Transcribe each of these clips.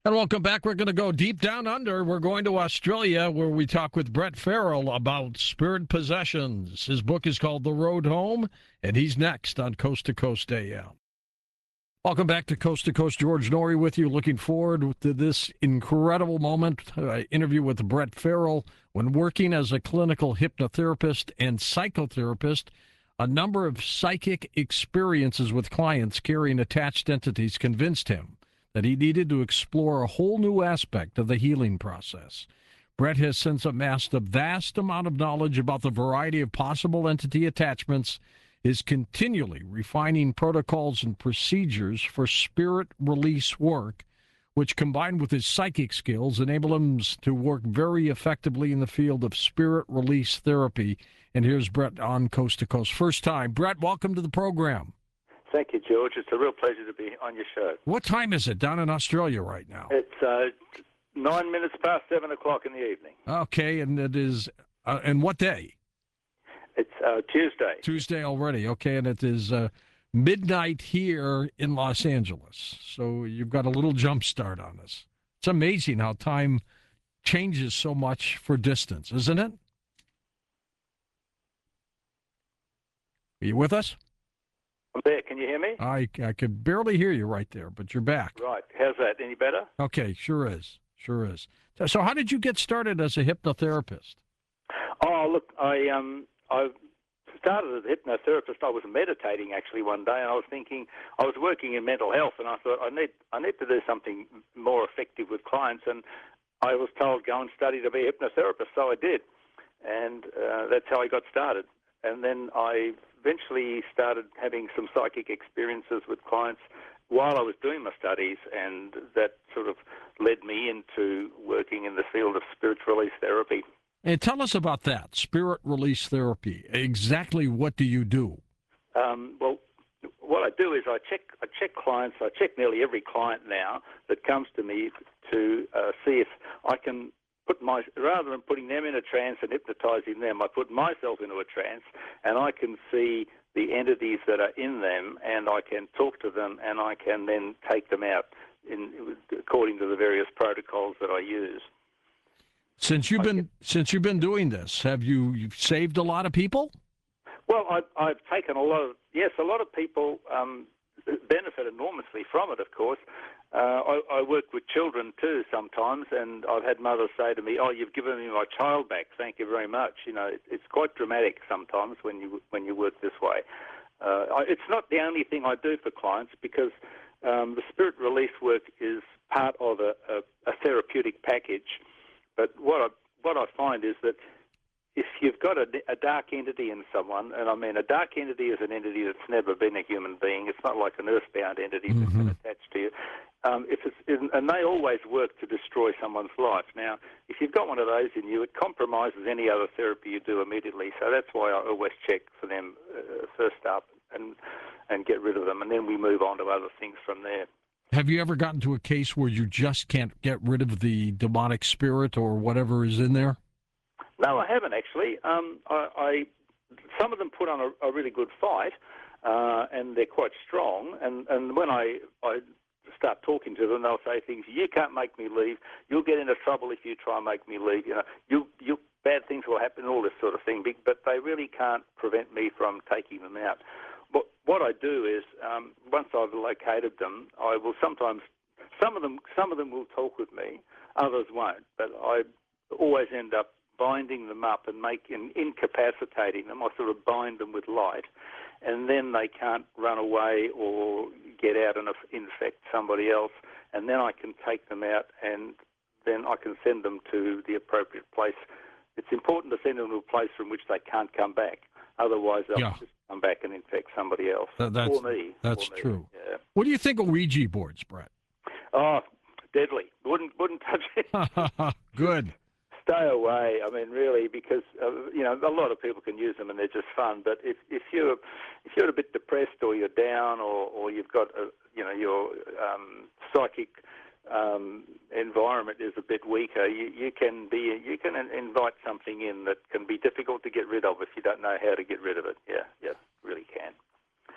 And welcome back. We're going to go deep down under. We're going to Australia, where we talk with Brett Farrell about spirit possessions. His book is called The Road Home, and he's next on Coast to Coast AM. Welcome back to Coast. George Noory with you. Looking forward to this incredible moment. Interview with Brett Farrell. When working as a clinical hypnotherapist and psychotherapist, a number of psychic experiences with clients carrying attached entities convinced him that he needed to explore a whole new aspect of the healing process. Brett has since amassed a vast amount of knowledge about the variety of possible entity attachments, is continually refining protocols and procedures for spirit release work, which combined with his psychic skills enable him to work very effectively in the field of spirit release therapy. And here's Brett on Coast to Coast. First time. Brett, welcome to the program. Thank you, George. It's a real pleasure to be on your show. What time is it down in Australia right now? It's 9 minutes past 7 o'clock in the evening. Okay, and it is, and what day? It's Tuesday. Tuesday already, okay, and it is midnight here in Los Angeles. So you've got a little jump start on us. It's amazing how time changes so much for distance, isn't it? Are you with us? I'm there. Can you hear me? I could barely hear you right there, but you're back. Right. How's that? Any better? Okay, sure is. Sure is. So how did you get started as a hypnotherapist? Oh, look, I started as a hypnotherapist. I was meditating actually one day, and I was thinking, I was working in mental health, and I thought I need to do something more effective with clients, and I was told go and study to be a hypnotherapist, so I did, and that's how I got started. And then I eventually started having some psychic experiences with clients while I was doing my studies, and that sort of led me into working in the field of spiritual release therapy. And tell us about that, spirit release therapy. Exactly what do you do? Well, what I do is I check clients. I check nearly every client now that comes to me to see if I can rather than putting them in a trance and hypnotizing them, I put myself into a trance, and I can see the entities that are in them, and I can talk to them, and I can then take them out according to the various protocols that I use. Since you've been doing this, have you saved a lot of people? Well, I've taken a lot of people benefit enormously from it, of course. I work with children too sometimes, and I've had mothers say to me, "Oh, you've given me my child back. Thank you very much." You know, it's quite dramatic sometimes when you work this way. It's not the only thing I do for clients, because the spirit release work is part of a therapeutic package. But what I find is that if you've got a dark entity in someone, and I mean a dark entity is an entity that's never been a human being. It's not like an earthbound entity that's been attached to you. And they always work to destroy someone's life. Now, if you've got one of those in you, it compromises any other therapy you do immediately. So that's why I always check for them first up and get rid of them, and then we move on to other things from there. Have you ever gotten to a case where you just can't get rid of the demonic spirit or whatever is in there? No, I haven't actually. Some of them put on a really good fight, and they're quite strong. And when I start talking to them, they'll say things: "You can't make me leave. You'll get into trouble if you try and make me leave. You know, you bad things will happen." All this sort of thing. But they really can't prevent me from taking them out. But what I do is, once I've located them, I will sometimes. Some of them will talk with me. Others won't. But I always end up binding them up and incapacitating them. I sort of bind them with light, and then they can't run away or get out and infect somebody else, and then I can take them out, and then I can send them to the appropriate place. It's important to send them to a place from which they can't come back. Otherwise, they'll just come back and infect somebody else. That's or me. That's or me. true. Yeah. What do you think of Ouija boards, Brett? Oh, deadly. Wouldn't touch it. Good. Stay away. I mean, really, because a lot of people can use them and they're just fun. But if you're a bit depressed, or you're down, or you've got your psychic environment is a bit weaker, you can invite something in that can be difficult to get rid of if you don't know how to get rid of it. Yeah, really can.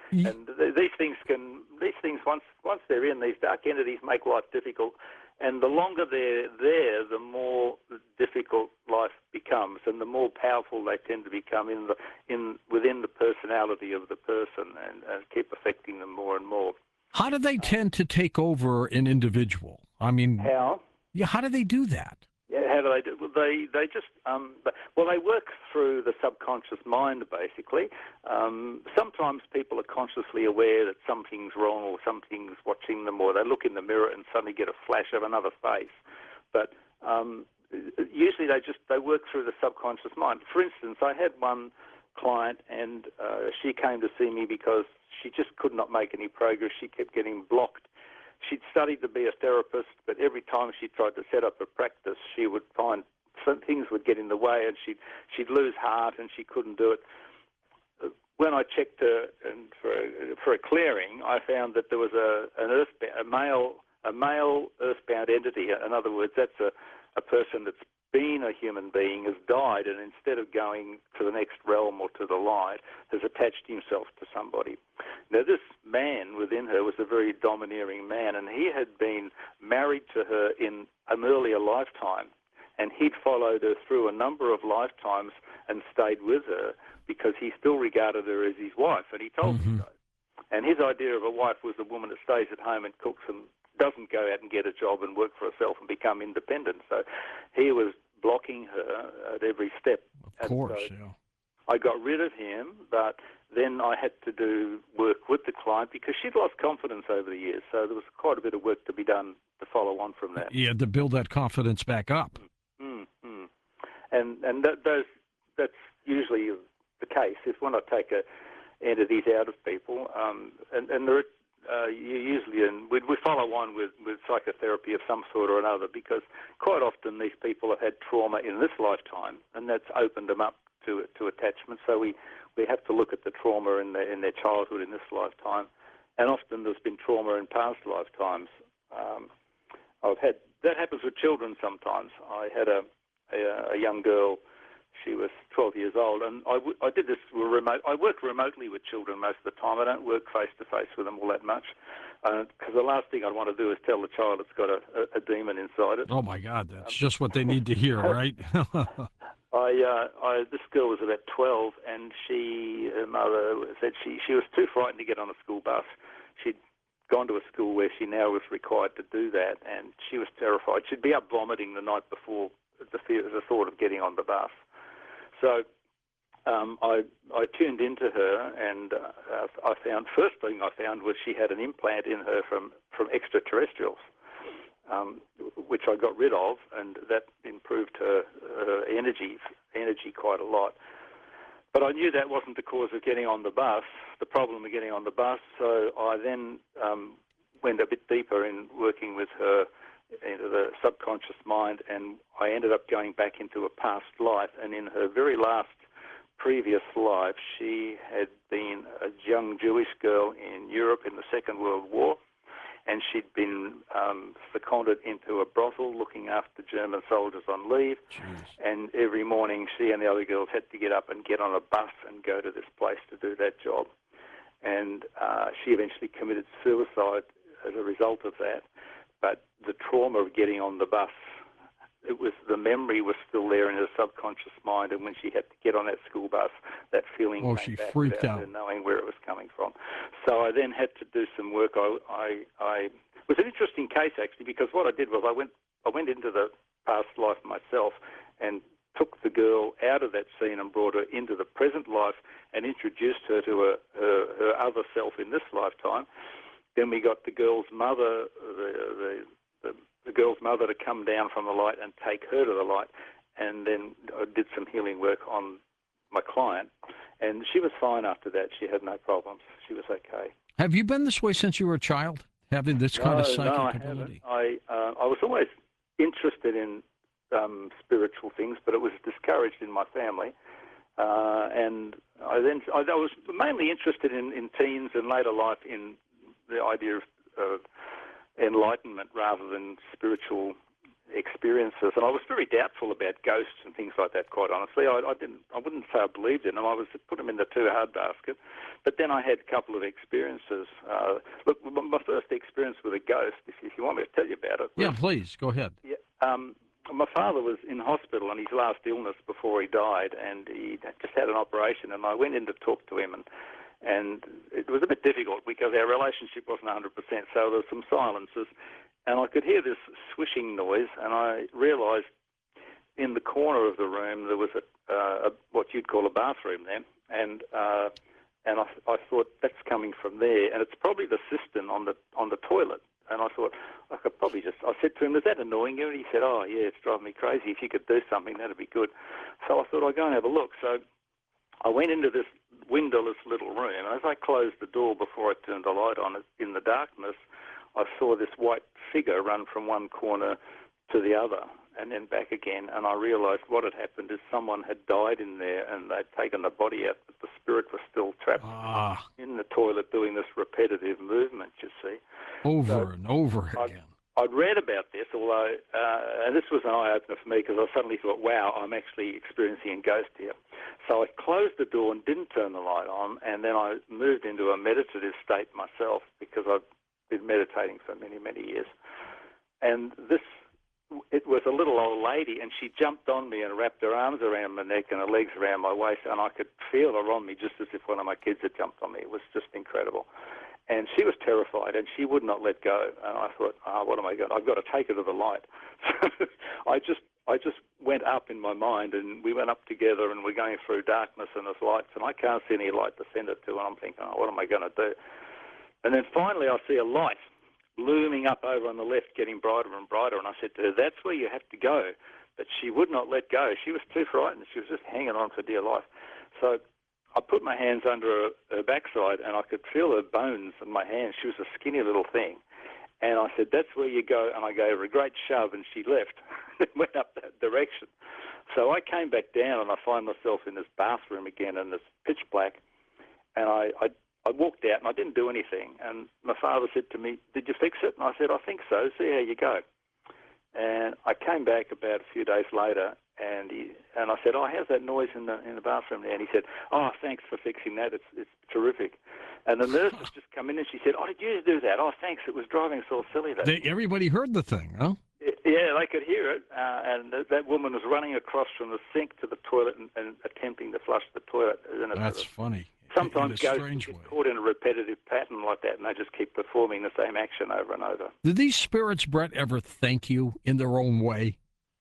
And these things once they're in, these dark entities make life difficult. And the longer they're there, the more difficult life becomes, and the more powerful they tend to become within the personality of the person, and keep affecting them more and more. How do they tend to take over an individual? I mean, how? Yeah, how do they do that? Yeah, how do they do? Well, they just they work through the subconscious mind, basically. Sometimes people are consciously aware that something's wrong or something's watching them, or they look in the mirror and suddenly get a flash of another face. But usually they work through the subconscious mind. For instance, I had one client, and she came to see me because she just could not make any progress. She kept getting blocked. She'd studied to be a therapist, but every time she tried to set up a practice, she would find some things would get in the way, and she'd lose heart, and she couldn't do it. When I checked her and for a clearing, I found that there was a male earthbound entity. In other words, that's a person that's been a human being, has died, and instead of going to the next realm or to the light, has attached himself to somebody. Now, this man within her was a very domineering man, and he had been married to her in an earlier lifetime, and he'd followed her through a number of lifetimes and stayed with her because he still regarded her as his wife, and he told me so. And his idea of a wife was a woman that stays at home and cooks and doesn't go out and get a job and work for herself and become independent. So he was blocking her at every step. Of course, yeah. I got rid of him, but then I had to do work with the client because she'd lost confidence over the years. So there was quite a bit of work to be done to follow on from that. You had to build that confidence back up. And that's usually the case. If when I take entities out of people, and there are we follow on with psychotherapy of some sort or another, because quite often these people have had trauma in this lifetime, and that's opened them up to attachment. So we have to look at the trauma in their childhood in this lifetime, and often there's been trauma in past lifetimes. That happens with children sometimes. I had a young girl. She was 12 years old, and I did this remote. I work remotely with children most of the time. I don't work face-to-face with them all that much, because the last thing I'd want to do is tell the child it's got a demon inside it. Oh, my God, that's just what they need to hear, right? This girl was about 12, and her mother said she was too frightened to get on a school bus. She'd gone to a school where she now was required to do that, and she was terrified. She'd be up vomiting the night before the thought of getting on the bus. So I tuned into her, and first thing I found was she had an implant in her from extraterrestrials, which I got rid of, and that improved her energy quite a lot. But I knew that wasn't the cause of getting on the bus, the problem of getting on the bus, so I then went a bit deeper in working with her into the subconscious mind, and I ended up going back into a past life. And in her very last previous life, she had been a young Jewish girl in Europe in the Second World War, and she'd been seconded into a brothel looking after German soldiers on leave. Jeez. And every morning she and the other girls had to get up and get on a bus and go to this place to do that job. And she eventually committed suicide as a result of that. But the trauma of getting on the bus, the memory was still there in her subconscious mind, and when she had to get on that school bus, that feeling came she back freaked without out, her knowing where it was coming from. So I then had to do some work. It was an interesting case, actually, because what I did was I went into the past life myself and took the girl out of that scene and brought her into the present life and introduced her to her other self in this lifetime. Then we got the girl's mother, the girl's mother, to come down from the light and take her to the light, and then I did some healing work on my client, and she was fine after that. She had no problems. She was okay. Have you been this way since you were a child, having this kind of psychic No, ability? I haven't. I was always interested in spiritual things, but it was discouraged in my family. And I was mainly interested in teens and later life in the idea of enlightenment rather than spiritual experiences, and I was very doubtful about ghosts and things like that. Quite honestly, I wouldn't say I believed in them. I was put them in the too hard basket. But then I had a couple of experiences. Look, my first experience with a ghost, if you want me to tell you about it. Yeah, please go ahead. Yeah. My father was in hospital on his last illness before he died, and he just had an operation, and I went in to talk to him, and it was a bit difficult because our relationship wasn't 100%, so there were some silences, and I could hear this swishing noise, and I realised in the corner of the room there was a what you'd call a bathroom there, and I thought that's coming from there, and it's probably the cistern on the toilet. And I thought, I could probably I said to him, is that annoying you? And he said, oh, yeah, it's driving me crazy. If you could do something, that'd be good. So I thought I'd go and have a look. So I went into this windowless little room, and as I closed the door before I turned the light on, in the darkness, I saw this white figure run from one corner to the other and then back again, and I realised what had happened is someone had died in there and they'd taken the body out, but the spirit was still trapped in the toilet doing this repetitive movement, you see. Over and over again. I'd read about this, although, and this was an eye-opener for me because I suddenly thought, wow, I'm actually experiencing a ghost here. So I closed the door and didn't turn the light on, and then I moved into a meditative state myself because I've been meditating for many, many years. And it was a little old lady, and she jumped on me and wrapped her arms around my neck and her legs around my waist, and I could feel her on me just as if one of my kids had jumped on me. It was just incredible. And she was terrified, and she would not let go. And I thought, what am I going to do? I've got to take her to the light. So I just went up in my mind, and we went up together, and we're going through darkness and there's lights, and I can't see any light to send it to, and I'm thinking, what am I going to do? And then finally I see a light looming up over on the left, getting brighter and brighter, and I said to her, that's where you have to go. But she would not let go. She was too frightened. She was just hanging on for dear life. So I put my hands under her backside, and I could feel her bones in my hands. She was a skinny little thing. And I said, that's where you go. And I gave her a great shove, and she left and went up that direction. So I came back down, and I find myself in this bathroom again, and it's pitch black. And I walked out, and I didn't do anything. And my father said to me, did you fix it? And I said, I think so. See how you go. And I came back about a few days later, and I said, how's that noise in the bathroom there? And he said, thanks for fixing that. It's terrific. And the nurse has just come in, and she said, did you do that? Thanks. It was driving us all silly. Everybody heard the thing, huh? Yeah, they could hear it. And that woman was running across from the sink to the toilet and attempting to flush the toilet. That's funny. Sometimes ghosts get caught in a repetitive pattern like that, and they just keep performing the same action over and over. Do these spirits, Brett, ever thank you in their own way?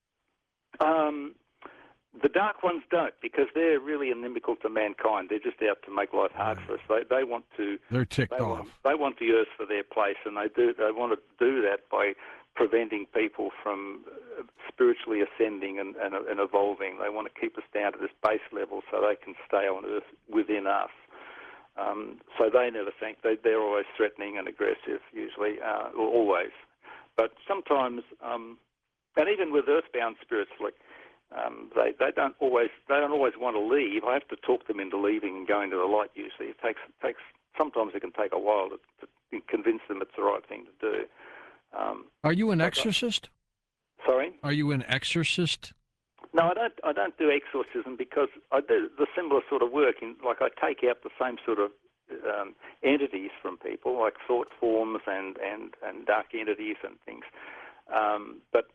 The dark ones don't, because they're really inimical to mankind. They're just out to make life hard for us. They want to. They're ticked off. They want the earth for their place, and they want to do that by preventing people from spiritually ascending and evolving. They want to keep us down to this base level so they can stay on earth within us. So they never think. They're always threatening and aggressive, usually, always. But sometimes, and even with earthbound spirits, like they don't always want to leave. I have to talk them into leaving and going to the light. Usually, it takes. Sometimes it can take a while to convince them it's the right thing to do. Are you an exorcist? Sorry? Are you an exorcist? No, I don't do exorcism because I do the similar sort of work. Like I take out the same sort of entities from people, like thought forms and dark entities and things. But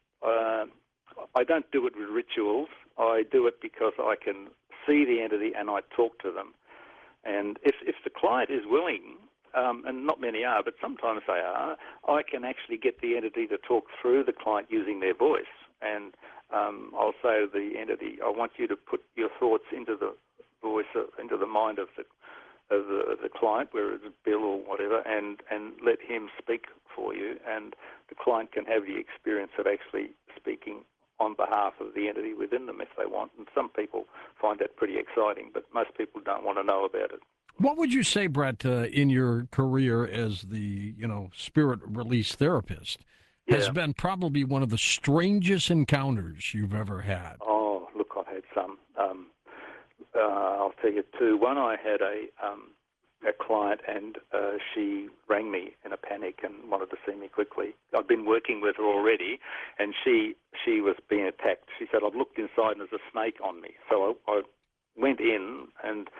I don't do it with rituals. I do it because I can see the entity and I talk to them. And if the client is willing, and not many are, but sometimes they are, I can actually get the entity to talk through the client using their voice. And I'll say to the entity, I want you to put your thoughts into the voice, into the mind of the client, whether it's Bill or whatever, and let him speak for you. And the client can have the experience of actually speaking on behalf of the entity within them if they want. And some people find that pretty exciting, but most people don't want to know about it. What would you say, Brett, in your career as the spirit release therapist, has been probably one of the strangest encounters you've ever had? Oh, look, I've had some. I'll tell you two. One, I had a client, and she rang me in a panic and wanted to see me quickly. I'd been working with her already, and she was being attacked. She said, "I've looked inside and there's a snake on me." So I went in and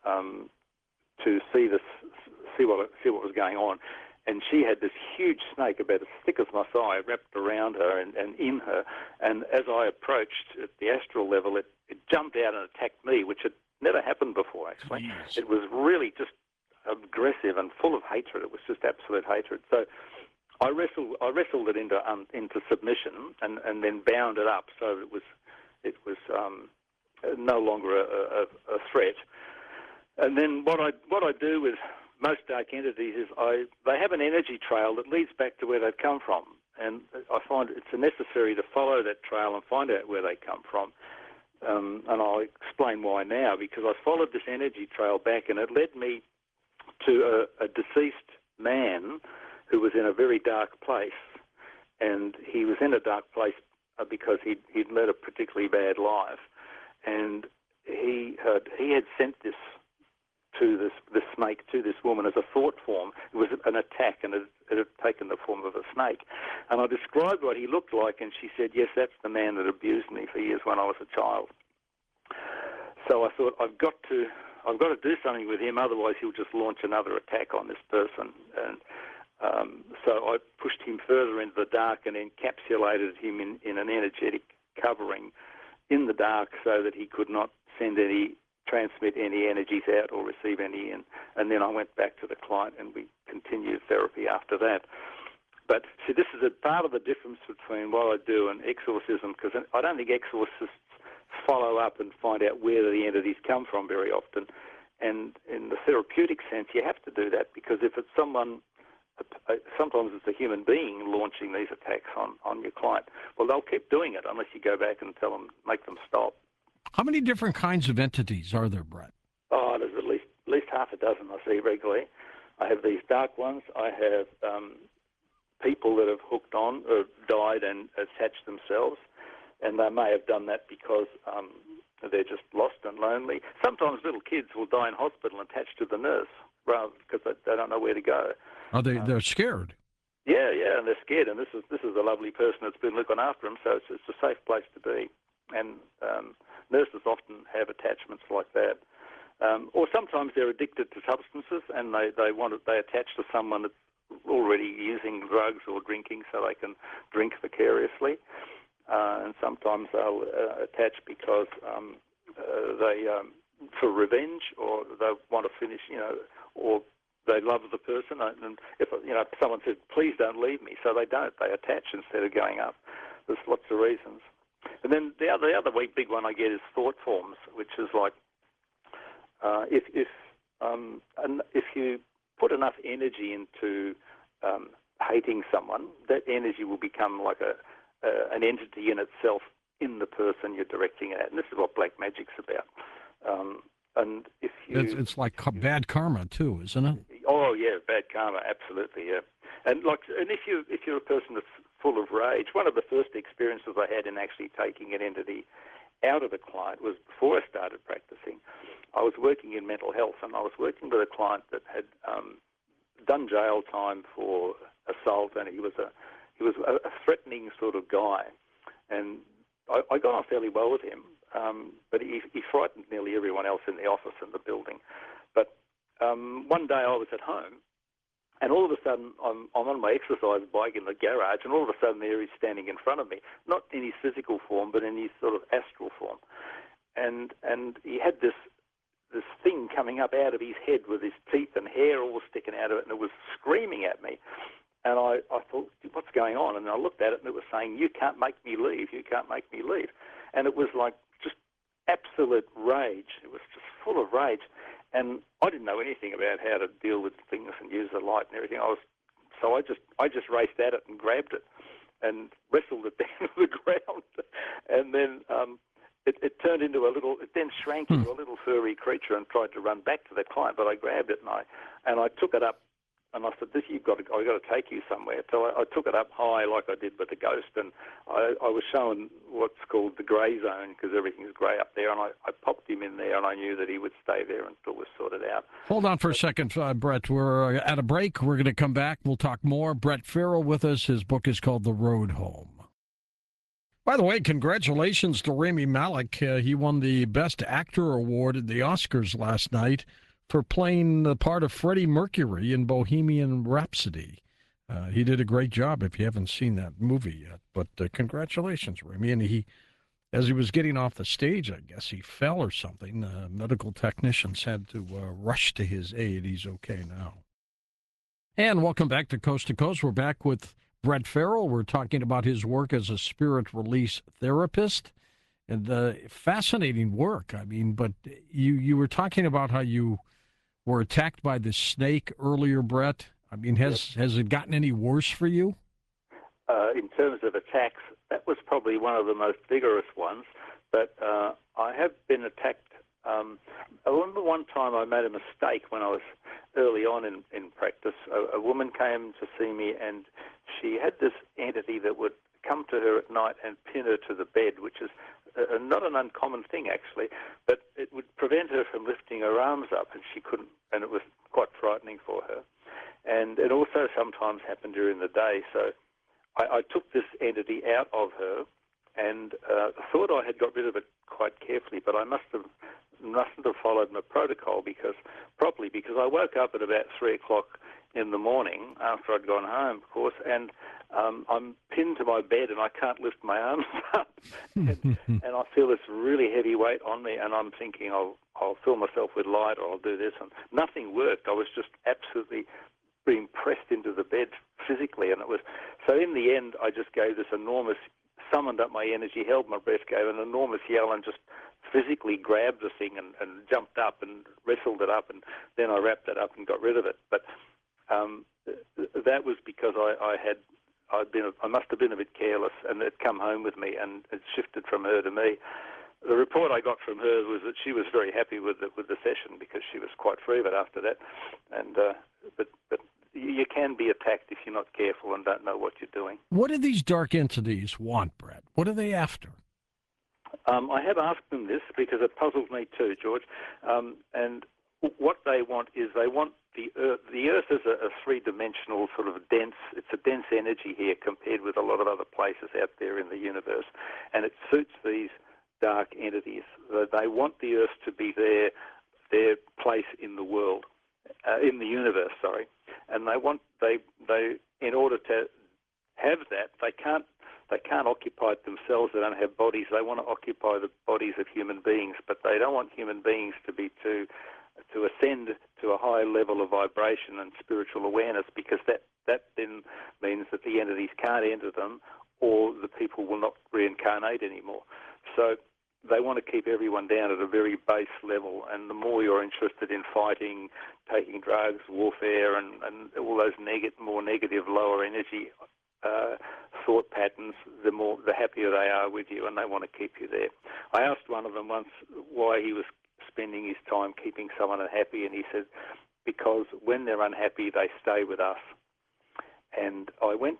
to see what was going on. And she had this huge snake about as thick as my thigh wrapped around her and in her. And as I approached at the astral level, it jumped out and attacked me, which had never happened before, actually. Jeez. It was really just aggressive and full of hatred. It was just absolute hatred. So I wrestled it into submission and then bound it up so it was no longer a threat. And then what I do with most dark entities is they have an energy trail that leads back to where they've come from, and I find it's necessary to follow that trail and find out where they come from. And I'll explain why now, because I followed this energy trail back, and it led me to a deceased man who was in a very dark place, and he was in a dark place because he'd led a particularly bad life, and he had sent this snake to this woman as a thought form. It was an attack, and it had taken the form of a snake. And I described what he looked like, and she said, "Yes, that's the man that abused me for years when I was a child." So I thought, I've got to do something with him, otherwise he'll just launch another attack on this person. And so I pushed him further into the dark and encapsulated him in an energetic covering in the dark so that he could not transmit any energies out or receive any in. And then I went back to the client and we continued therapy after that. But see, this is a part of the difference between what I do and exorcism, because I don't think exorcists follow up and find out where the entities come from very often. And in the therapeutic sense, you have to do that, because if it's someone, sometimes it's a human being launching these attacks on your client, well, they'll keep doing it unless you go back and make them stop. How many different kinds of entities are there, Brett? Oh, there's at least half a dozen I see regularly. I have these dark ones. I have people that have hooked on or died and attached themselves, and they may have done that because they're just lost and lonely. Sometimes little kids will die in hospital attached to the nurse rather because they don't know where to go. Are they're scared? Yeah, and they're scared. And this is a lovely person that's been looking after them, so it's a safe place to be. And nurses often have attachments like that. Or sometimes they're addicted to substances and they attach to someone that's already using drugs or drinking so they can drink vicariously. And sometimes they'll attach because they for revenge, or they want to finish, or they love the person. And if someone says, "Please don't leave me," so they don't. They attach instead of going up. There's lots of reasons. And then the other big one I get is thought forms, which is like if you put enough energy into hating someone, that energy will become like an entity in itself in the person you're directing it at. And this is what black magic's about. And if it's like bad karma too, isn't it? Oh yeah, bad karma, absolutely, yeah. And if you're a person that's full of rage, one of the first experiences I had in actually taking an entity out of a client was before I started practicing. I was working in mental health, and I was working with a client that had done jail time for assault, and he was a threatening sort of guy, and I got on fairly well with him, but he frightened nearly everyone else in the office and the building. But one day I was at home, and all of a sudden I'm on my exercise bike in the garage, and all of a sudden there he's standing in front of me, not in his physical form, but in his sort of astral form, and he had this thing coming up out of his head with his teeth and hair all sticking out of it, and it was screaming at me. And I thought, what's going on? And I looked at it, and it was saying, "You can't make me leave. You can't make me leave." And it was like just absolute rage. It was just full of rage. And I didn't know anything about how to deal with things and use the light and everything. So I just raced at it and grabbed it and wrestled it down to the ground. And then it turned into it then shrank into a little furry creature and tried to run back to the client. But I grabbed it and I took it up And I said, I've got to take you somewhere. So I took it up high like I did with the ghost, and I was shown what's called the grey zone because everything's grey up there, and I popped him in there, and I knew that he would stay there until it was sorted out. Hold on for a second, Brett. We're at a break. We're going to come back. We'll talk more. Brett Farrell with us. His book is called The Road Home. By the way, congratulations to Rami Malek. He won the Best Actor award at the Oscars last night for playing the part of Freddie Mercury in Bohemian Rhapsody. He did a great job if you haven't seen that movie yet. But congratulations, Rami. And as he was getting off the stage, I guess he fell or something. Medical technicians had to rush to his aid. He's okay now. And welcome back to Coast. We're back with Brett Farrell. We're talking about his work as a spirit release therapist, and fascinating work. I mean, but you were talking about how you were attacked by the snake earlier, Brett. I mean, has it gotten any worse for you? In terms of attacks, that was probably one of the most vigorous ones. But I have been attacked. I remember one time I made a mistake when I was early on in practice. A woman came to see me, and she had this entity that would come to her at night and pin her to the bed, which is not an uncommon thing, actually, but it would prevent her from lifting her arms up, and she couldn't, and it was quite frightening for her. And it also sometimes happened during the day, so I took this entity out of her and thought I had got rid of it quite carefully, but I mustn't have followed my protocol because I woke up at about 3 o'clock in the morning after I'd gone home, of course, and I'm pinned to my bed and I can't lift my arms up, and I feel this really heavy weight on me, and I'm thinking I'll fill myself with light or I'll do this, and nothing worked. I was just absolutely being pressed into the bed physically, and it was so. In the end, I just gave this enormous, summoned up my energy, held my breath, gave an enormous yell, and just physically grabbed the thing and jumped up and wrestled it up, and then I wrapped it up and got rid of it. But that was because I must have been a bit careless, and it come home with me, and it shifted from her to me. The report I got from her was that she was very happy with the session because she was quite free of it after that. And but you can be attacked if you're not careful and don't know what you're doing. What do these dark entities want, Brett? What are they after? I have asked them this because it puzzles me too, George. And what they want is they want the Earth. The Earth is a three-dimensional sort of dense. It's a dense energy here compared with a lot of other places out there in the universe, and it suits these dark entities. They want the Earth to be their place in the world, in the universe. Sorry, and they in order to have that, they can't occupy it themselves. They don't have bodies. They want to occupy the bodies of human beings, but they don't want human beings to ascend to a high level of vibration and spiritual awareness, because that then means that the entities can't enter them, or the people will not reincarnate anymore. So they want to keep everyone down at a very base level, and the more you're interested in fighting, taking drugs, warfare, and all those more negative, lower energy thought patterns, the happier they are with you, and they want to keep you there. I asked one of them once why he was spending his time keeping someone unhappy, and he said, because when they're unhappy, they stay with us. And I went,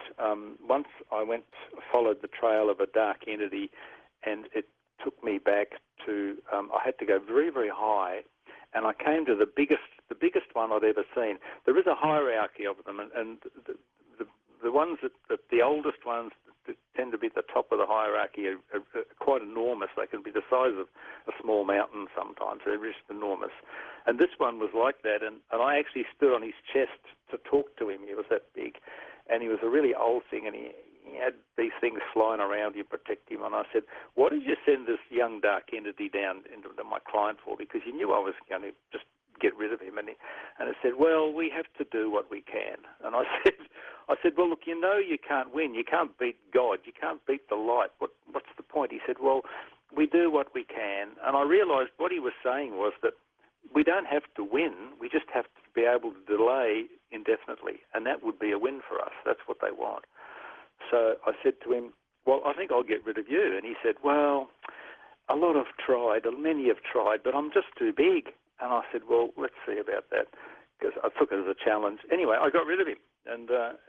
followed the trail of a dark entity, and it took me back to, I had to go very, very high, and I came to the biggest one I'd ever seen. There is a hierarchy of them, and the ones the oldest ones that tend to be at the top of the hierarchy are quite enormous. They can be the size of a small mountain sometimes. They're just enormous. And this one was like that, and I actually stood on his chest to talk to him. He was that big, and he was a really old thing, and he had these things flying around him, protect him. And I said, why did you send this young dark entity down into my client for? Because you knew I was going to just get rid of him. And I said, well, we have to do what we can. And I said, well, look, you know you can't win. You can't beat God. You can't beat the light. What's the point? He said, well, we do what we can. And I realised what he was saying was that we don't have to win. We just have to be able to delay indefinitely. And that would be a win for us. That's what they want. So I said to him, well, I think I'll get rid of you. And he said, well, many have tried, but I'm just too big. And I said, well, let's see about that. because I took it as a challenge. Anyway, I got rid of him, and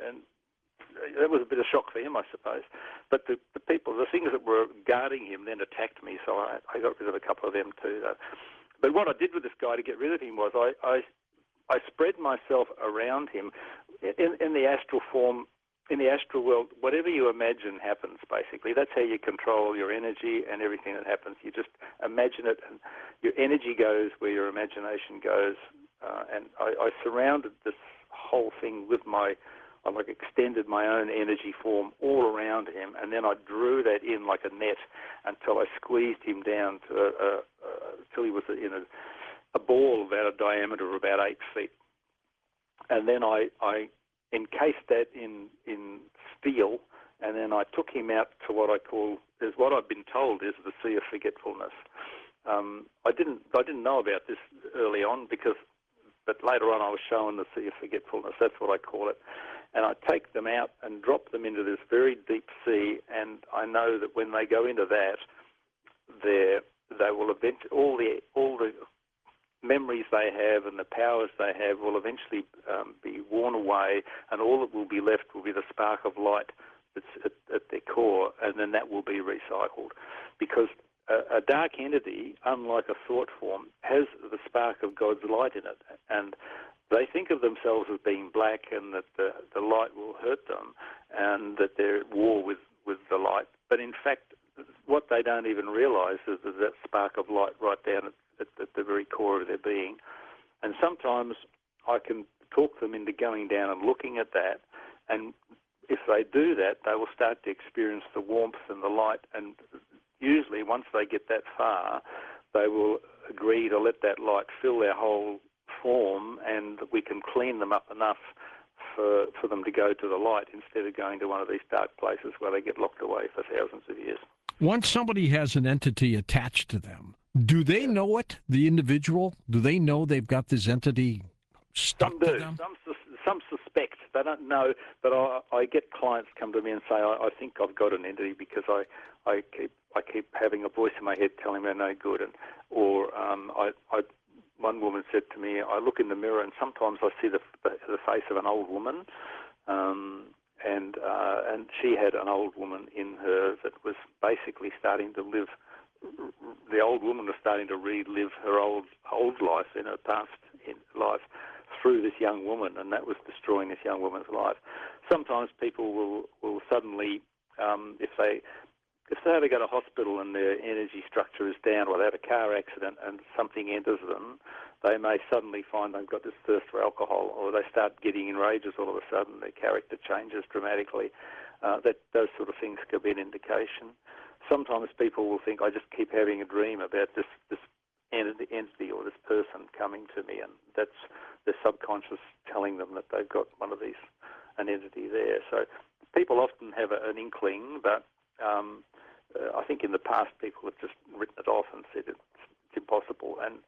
that was a bit of shock for him, I suppose. But the things that were guarding him then attacked me, so I got rid of a couple of them too. But what I did with this guy to get rid of him was I spread myself around him in the astral form. In the astral world, whatever you imagine happens, basically. That's how you control your energy and everything that happens. You just imagine it, and your energy goes where your imagination goes. And I surrounded this whole thing with I extended my own energy form all around him, and then I drew that in like a net until I squeezed him down till he was in a ball about a diameter of about 8 feet. And then I encased that in steel, and then I took him out to what I've been told is the Sea of Forgetfulness. I didn't know about this early on but later on I was shown the Sea of Forgetfulness. That's what I call it. And I take them out and drop them into this very deep sea, and I know that when they go into that, they will eventually all the memories they have and the powers they have will eventually be worn away, and all that will be left will be the spark of light that's at their core, and then that will be recycled. Because a dark entity, unlike a thought form, has the spark of God's light in it, and they think of themselves as being black and that the light will hurt them and that they're at war with the light. But in fact, what they don't even realise is that spark of light right down at the very core of their being. And sometimes I can talk them into going down and looking at that, and if they do that, they will start to experience the warmth and the light, and usually once they get that far, they will agree to let that light fill their whole form, and we can clean them up enough for them to go to the light instead of going to one of these dark places where they get locked away for thousands of years. Once somebody has an entity attached to them, do they know it, the individual? Do they know they've got this entity stuck to them? Some suspect. They don't know, but I get clients come to me and say, I think I've got an entity because I keep having a voice in my head telling me they're no good. One woman said to me, I look in the mirror and sometimes I see the face of an old woman, and she had an old woman in her that was basically starting to live. The old woman was starting to relive her old life in her past life through this young woman, and that was destroying this young woman's life. Sometimes people will suddenly, if they had to go to hospital and their energy structure is down, or they have a car accident and something enters them, they may suddenly find they've got this thirst for alcohol, or they start getting in rages all of a sudden. Their character changes dramatically. Those sort of things could be an indication. Sometimes people will think, I just keep having a dream about this entity or this person coming to me, and that's their subconscious telling them that they've got an entity there. So people often have an inkling, but I think in the past people have just written it off and said it's impossible. And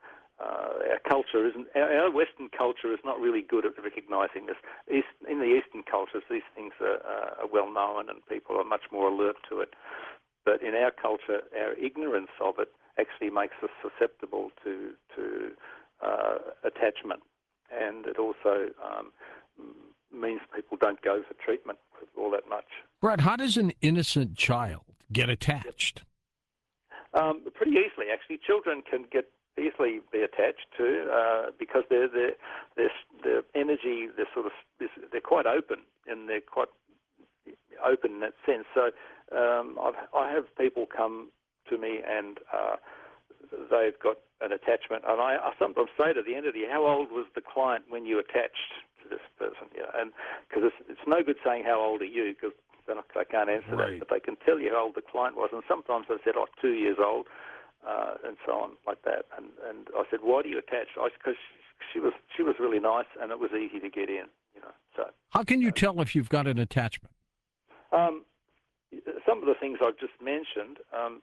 our Western culture is not really good at recognising this. In the Eastern cultures, these things are well known and people are much more alert to it. But in our culture, our ignorance of it actually makes us susceptible to attachment, and it also means people don't go for treatment all that much. Brett, how does an innocent child get attached? Pretty easily, actually. Children can easily be attached to because their energy, they're quite open, and they're quite open in that sense. So I have people come to me and they've got an attachment, and I sometimes say to the entity, how old was the client when you attached to this person? Yeah, and because it's no good saying how old are you, because they can't answer that, but they can tell you how old the client was, and sometimes they said, 2 years old, and so on, like that. And I said, why do you attach? Because she was really nice, and it was easy to get in, So how can you tell if you've got an attachment? Some of the things I've just mentioned,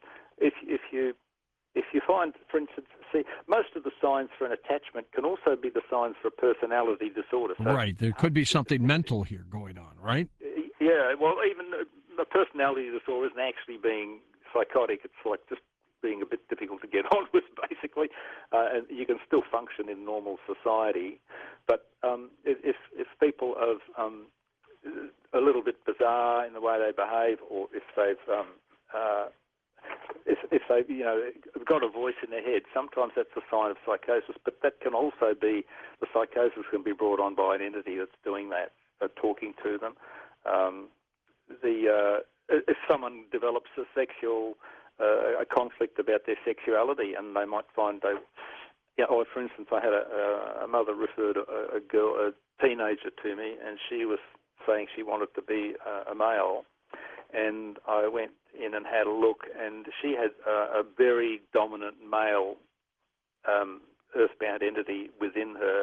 if you find, for instance, most of the signs for an attachment can also be the signs for a personality disorder. So, right, there could be something mental here going on, right? Yeah, well, even the personality disorder isn't actually being psychotic. It's like just being a bit difficult to get on with, basically, and you can still function in normal society. But if people are a little bit bizarre in the way they behave, or if they've got a voice in their head, sometimes that's a sign of psychosis. But that can also be, the psychosis can be brought on by an entity that's doing that, talking to them. If someone develops a conflict about their sexuality, and they might find or for instance, I had a mother referred a teenager to me, and she was saying she wanted to be a male, and I went in and had a look, and she had a very dominant male earthbound entity within her,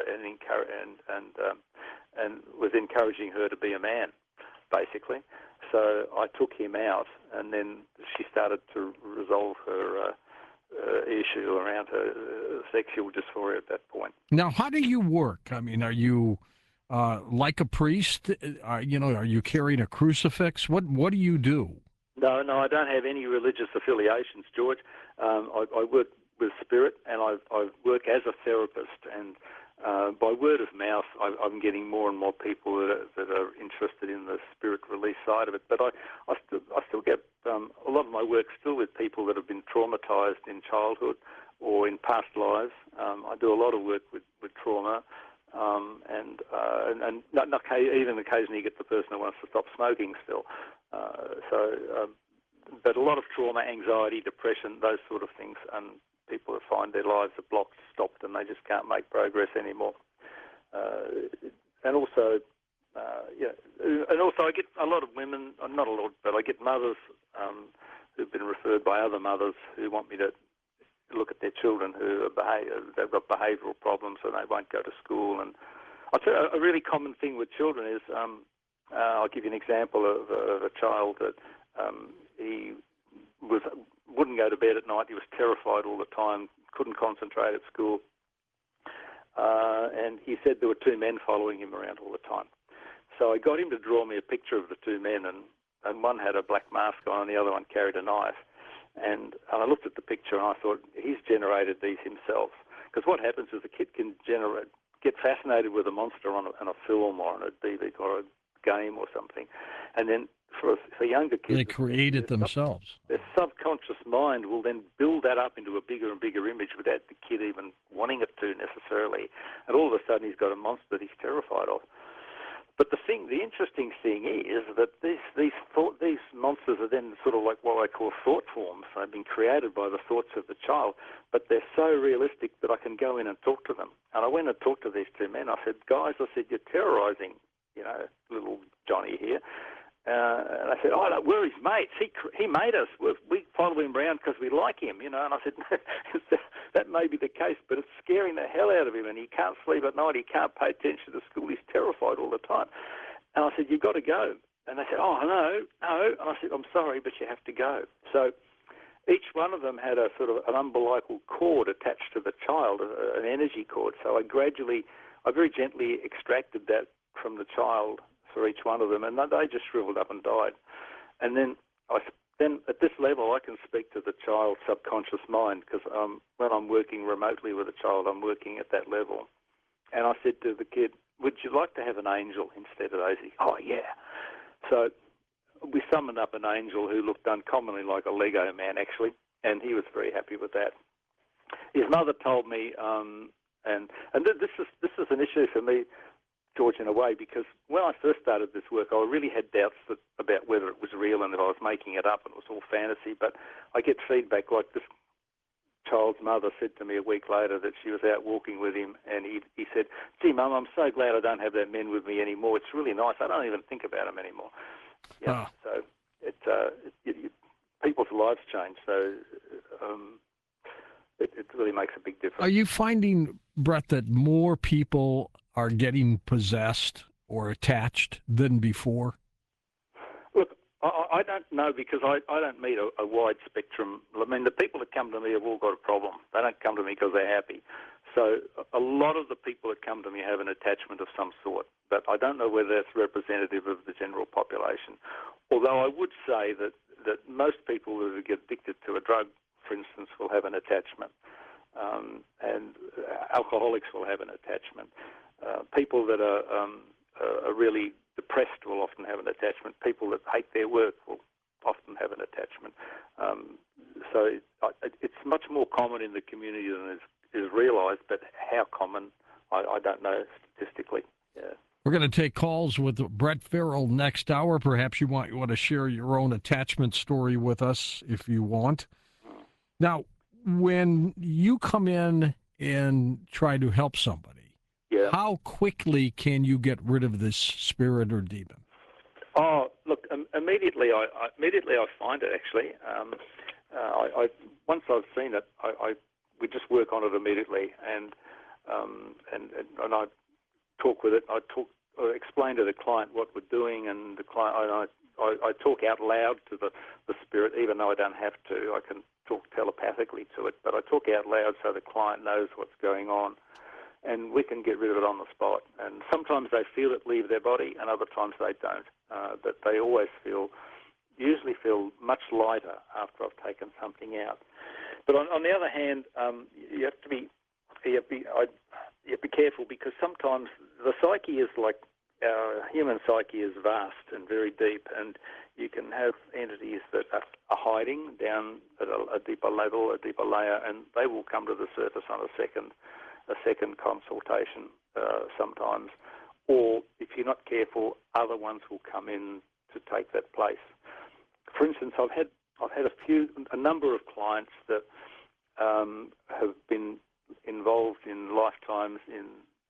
and was encouraging her to be a man, basically. So I took him out, and then she started to resolve her issue around her sexual dysphoria at that point. Now, how do you work? I mean, are you like a priest? Are you carrying a crucifix? What do you do? No, I don't have any religious affiliations, George. I work with spirit, and I work as a therapist, and by word of mouth, I'm getting more and more people that are interested in the spirit release side of it. But I still get a lot of my work still with people that have been traumatized in childhood or in past lives. I do a lot of work with trauma, and even occasionally you get the person who wants to stop smoking still. But a lot of trauma, anxiety, depression, those sort of things, and people that find their lives are blocked, stopped, and they just can't make progress anymore. And also I get a lot of women, not a lot, but I get mothers who've been referred by other mothers who want me to look at their children who they've got behavioural problems and they won't go to school. And I'll tell you, a really common thing with children is, I'll give you an example of a child that he wouldn't go to bed at night. He was terrified all the time, couldn't concentrate at school. And he said there were two men following him around all the time. So I got him to draw me a picture of the two men, and one had a black mask on and the other one carried a knife. And I looked at the picture and I thought, he's generated these himself. Because what happens is a kid can get fascinated with a monster on a film or on a DVD or a game or something, and then for younger kids, they create it themselves. Their subconscious mind will then build that up into a bigger and bigger image without the kid even wanting it to necessarily. And all of a sudden, he's got a monster that he's terrified of. But the interesting thing is that these monsters are then sort of like what I call thought forms. They've been created by the thoughts of the child, but they're so realistic that I can go in and talk to them. And I went and talked to these two men. I said, guys, you're terrorising, little Johnny here. And I said, we're his mates. He made us. We follow him around because we like him, And I said, that may be the case, but it's scaring the hell out of him, and he can't sleep at night. He can't pay attention to school. He's terrified all the time. And I said, you've got to go. And they said, no. And I said, I'm sorry, but you have to go. So each one of them had a sort of an umbilical cord attached to the child, an energy cord. So I very gently extracted that from the child for each one of them, and they just shriveled up and died. And then at this level, I can speak to the child's subconscious mind, because when I'm working remotely with a child, I'm working at that level. And I said to the kid, would you like to have an angel instead of Daisy? Oh, yeah. So we summoned up an angel who looked uncommonly like a Lego man, actually, and he was very happy with that. His mother told me, and this is an issue for me, George, in a way, because when I first started this work, I really had doubts about whether it was real and that I was making it up and it was all fantasy. But I get feedback like this child's mother said to me a week later that she was out walking with him, and he said, gee, Mum, I'm so glad I don't have that men with me anymore. It's really nice. I don't even think about him anymore. Yeah. So people's lives change. So it really makes a big difference. Are you finding, Brett, that more people are getting possessed or attached than before? Look, I don't know, because I don't meet a wide spectrum. I mean, the people that come to me have all got a problem. They don't come to me because they're happy. So a lot of the people that come to me have an attachment of some sort, but I don't know whether that's representative of the general population. Although I would say that most people who get addicted to a drug, for instance, will have an attachment, and alcoholics will have an attachment. People that are really depressed will often have an attachment. People that hate their work will often have an attachment. So it's much more common in the community than is realised, but how common, I don't know statistically. Yeah. We're going to take calls with Brett Farrell next hour. Perhaps you want to share your own attachment story with us if you want. Now, when you come in and try to help somebody, yeah. How quickly can you get rid of this spirit or demon? Oh, look, immediately I find it actually. Once I've seen it, we just work on it immediately, and I talk with it. I explain to the client what we're doing, and the client. I talk out loud to the spirit, even though I don't have to. I can talk telepathically to it, but I talk out loud so the client knows what's going on, and we can get rid of it on the spot. And sometimes they feel it leave their body, and other times they don't. But they always usually feel much lighter after I've taken something out. But on the other hand, you have to be careful, because sometimes the psyche is like, our human psyche is vast and very deep, and you can have entities that are hiding down at a deeper level, a deeper layer, and they will come to the surface on a second consultation sometimes. Or if you're not careful, other ones will come in to take that place. For instance, I've had a number of clients that have been involved in lifetimes in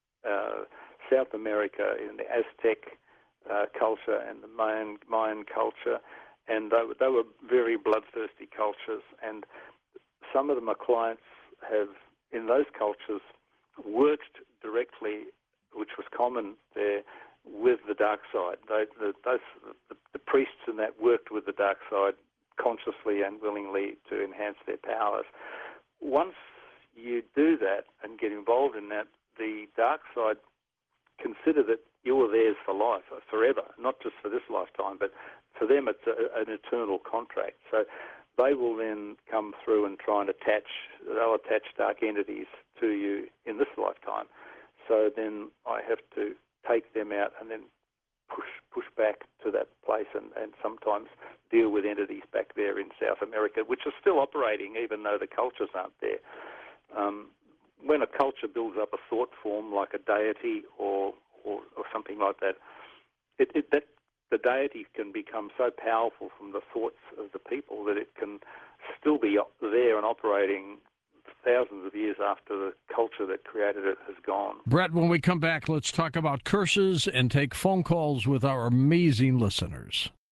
South America, in the Aztec culture and the Mayan culture, and they were very bloodthirsty cultures. And some of my clients have, in those cultures, worked directly, which was common there, with the dark side. The priests in that worked with the dark side consciously and willingly to enhance their powers. Once you do that and get involved in that, the dark side consider that you're theirs for life, forever, not just for this lifetime, but for them it's an eternal contract. So they will then come through and try and they'll attach dark entities to you in this lifetime. So then I have to take them out and then push back to that place and sometimes deal with entities back there in South America, which are still operating even though the cultures aren't there. When a culture builds up a thought form like a deity or something like that, the deity can become so powerful from the thoughts of the people that it can still be there and operating thousands of years after the culture that created it has gone. Brett, when we come back, let's talk about curses and take phone calls with our amazing listeners.